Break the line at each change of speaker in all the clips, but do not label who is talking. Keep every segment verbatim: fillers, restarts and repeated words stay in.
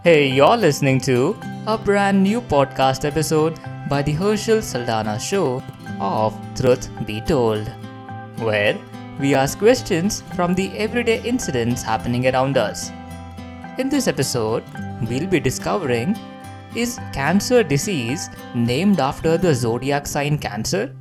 Hey, you're listening to a brand new podcast episode by the Herschel Saldana Show of Truth Be Told, where we ask questions from the everyday incidents happening around us. In this episode, we'll be discovering, is cancer disease named after the zodiac sign Cancer?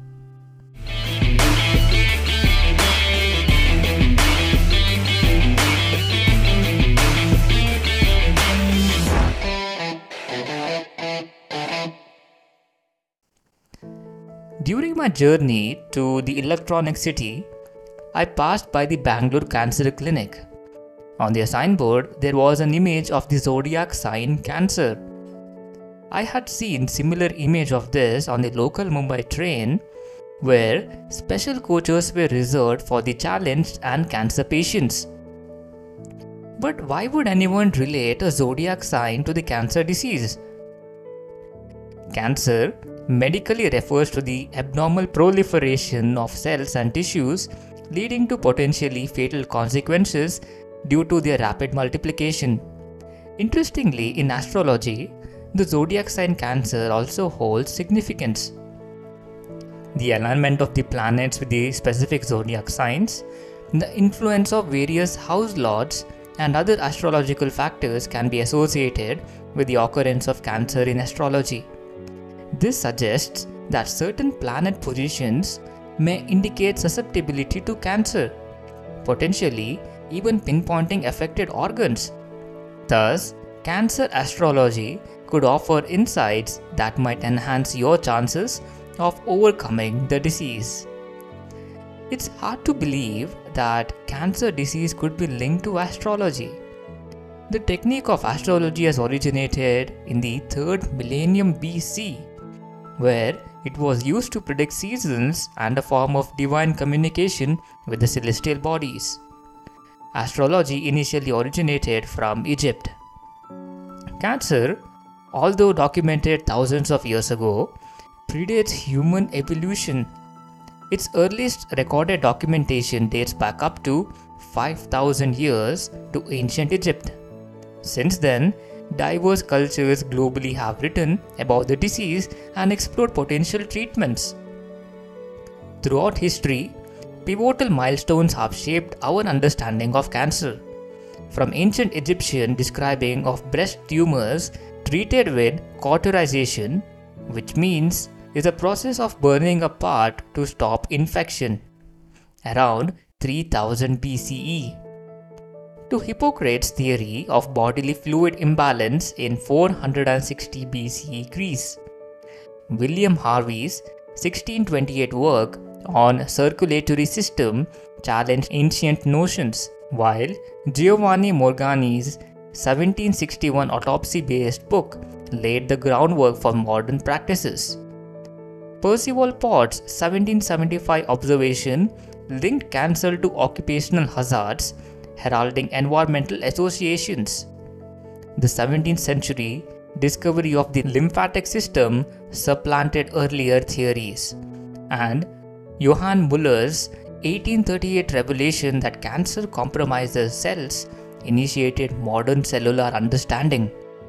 During my journey to the Electronic City, I passed by the Bangalore Cancer Clinic. On their signboard, there was an image of the zodiac sign Cancer. I had seen similar image of this on the local Mumbai train, where special coaches were reserved for the challenged and cancer patients. But why would anyone relate a zodiac sign to the cancer disease? Cancer medically refers to the abnormal proliferation of cells and tissues, leading to potentially fatal consequences due to their rapid multiplication. Interestingly, in astrology, the zodiac sign Cancer also holds significance. The alignment of the planets with the specific zodiac signs, the influence of various house lords, and other astrological factors can be associated with the occurrence of Cancer in astrology. This suggests that certain planet positions may indicate susceptibility to cancer, potentially even pinpointing affected organs. Thus, Cancer astrology could offer insights that might enhance your chances of overcoming the disease. It's hard to believe that cancer disease could be linked to astrology. The technique of astrology has originated in the third millennium B C, where it was used to predict seasons and a form of divine communication with the celestial bodies. Astrology initially originated from Egypt. Cancer, although documented thousands of years ago, predates human evolution. Its earliest recorded documentation dates back up to five thousand years to ancient Egypt. Since then, diverse cultures globally have written about the disease and explored potential treatments. Throughout history, pivotal milestones have shaped our understanding of cancer. From ancient Egyptian describing of breast tumors treated with cauterization, which means is a process of burning a part to stop infection, around three thousand B C E. To Hippocrates' theory of bodily fluid imbalance in four hundred sixty B C E Greece. William Harvey's sixteen twenty-eight work on circulatory system challenged ancient notions, while Giovanni Morgani's seventeen sixty-one autopsy-based book laid the groundwork for modern practices. Percival Pott's seventeen seventy-five observation linked cancer to occupational hazards, heralding environmental associations. The seventeenth century discovery of the lymphatic system supplanted earlier theories, and Johann Muller's eighteen thirty-eight revelation that cancer compromises cells initiated modern cellular understanding.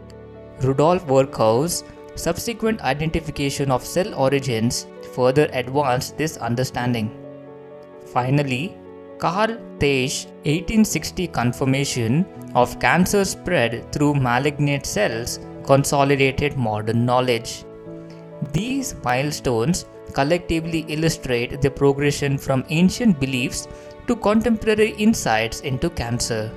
Rudolf Virchow's subsequent identification of cell origins further advanced this understanding. Finally, Carl Teich's eighteen sixty confirmation of cancer spread through malignant cells consolidated modern knowledge. These milestones collectively illustrate the progression from ancient beliefs to contemporary insights into cancer.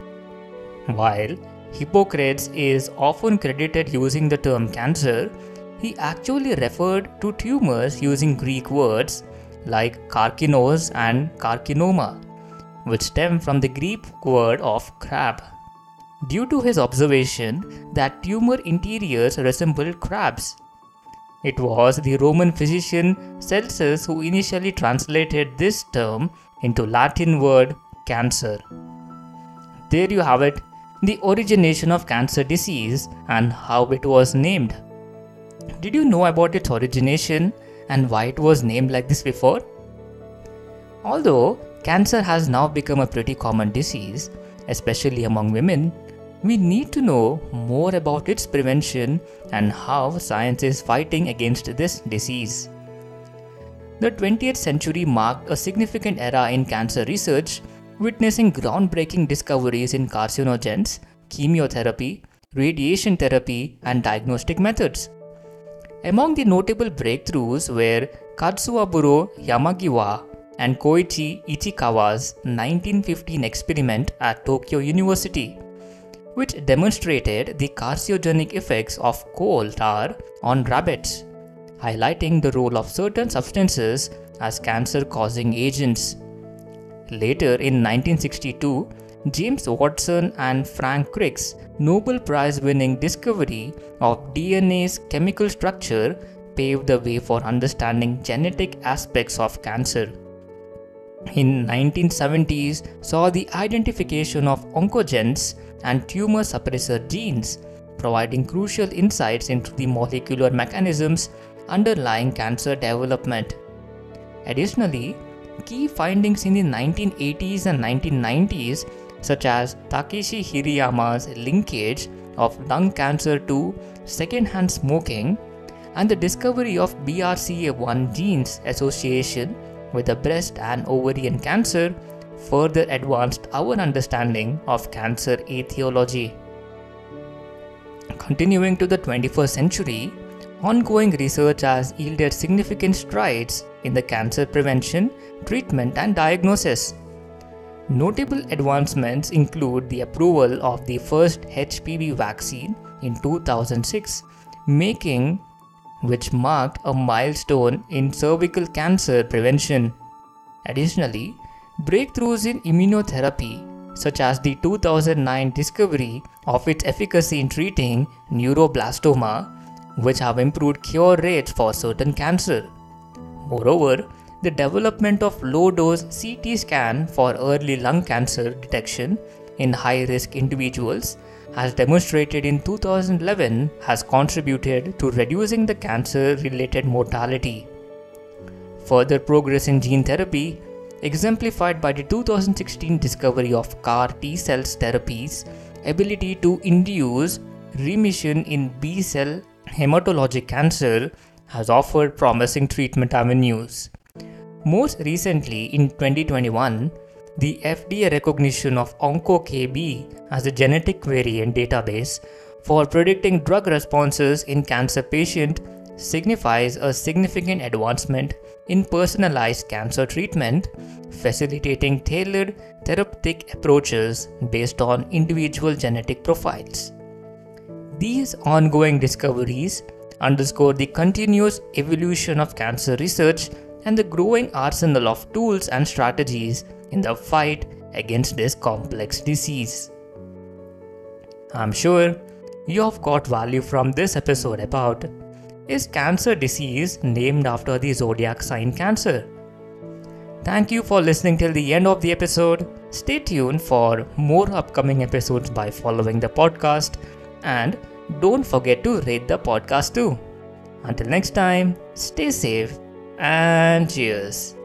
While Hippocrates is often credited using the term cancer, he actually referred to tumors using Greek words like karkinos and carcinoma, which stem from the Greek word of crab. Due to his observation that tumor interiors resembled crabs. It was the Roman physician Celsus who initially translated this term into Latin word cancer. There you have it, the origination of cancer disease and how it was named. Did you know about its origination and why it was named like this before? Although cancer has now become a pretty common disease, especially among women, we need to know more about its prevention and how science is fighting against this disease. The twentieth century marked a significant era in cancer research, witnessing groundbreaking discoveries in carcinogens, chemotherapy, radiation therapy, and diagnostic methods. Among the notable breakthroughs were Katsuaburo Yamagiwa and Koichi Ichikawa's nineteen fifteen experiment at Tokyo University, which demonstrated the carcinogenic effects of coal tar on rabbits, highlighting the role of certain substances as cancer-causing agents. Later in nineteen sixty-two, James Watson and Frank Crick's Nobel Prize-winning discovery of D N A's chemical structure paved the way for understanding genetic aspects of cancer. In nineteen seventies saw the identification of oncogenes and tumor suppressor genes, providing crucial insights into the molecular mechanisms underlying cancer development. Additionally, key findings in the nineteen eighties and nineteen nineties, such as Takeshi Hirayama's linkage of lung cancer to secondhand smoking and the discovery of B R C A one genes association with the breast and ovarian cancer, further advanced our understanding of cancer etiology. Continuing to the twenty-first century, ongoing research has yielded significant strides in the cancer prevention, treatment, and diagnosis. Notable advancements include the approval of the first H P V vaccine in two thousand six, making which marked a milestone in cervical cancer prevention. Additionally, breakthroughs in immunotherapy, such as the two thousand nine discovery of its efficacy in treating neuroblastoma, which have improved cure rates for certain cancer. Moreover, the development of low-dose C T scan for early lung cancer detection in high-risk individuals, as demonstrated in two thousand eleven, has contributed to reducing the cancer-related mortality. Further progress in gene therapy, exemplified by the two thousand sixteen discovery of C A R T-cells therapies' ability to induce remission in B-cell hematologic cancer, has offered promising treatment avenues. Most recently, in twenty twenty-one, the F D A recognition of OncoKB as a genetic variant database for predicting drug responses in cancer patients signifies a significant advancement in personalized cancer treatment, facilitating tailored therapeutic approaches based on individual genetic profiles. These ongoing discoveries underscore the continuous evolution of cancer research and the growing arsenal of tools and strategies in the fight against this complex disease. I'm sure you have got value from this episode about: is cancer disease named after the zodiac sign Cancer? Thank you for listening till the end of the episode. Stay tuned for more upcoming episodes by following the podcast, and don't forget to rate the podcast too. Until next time, stay safe and cheers.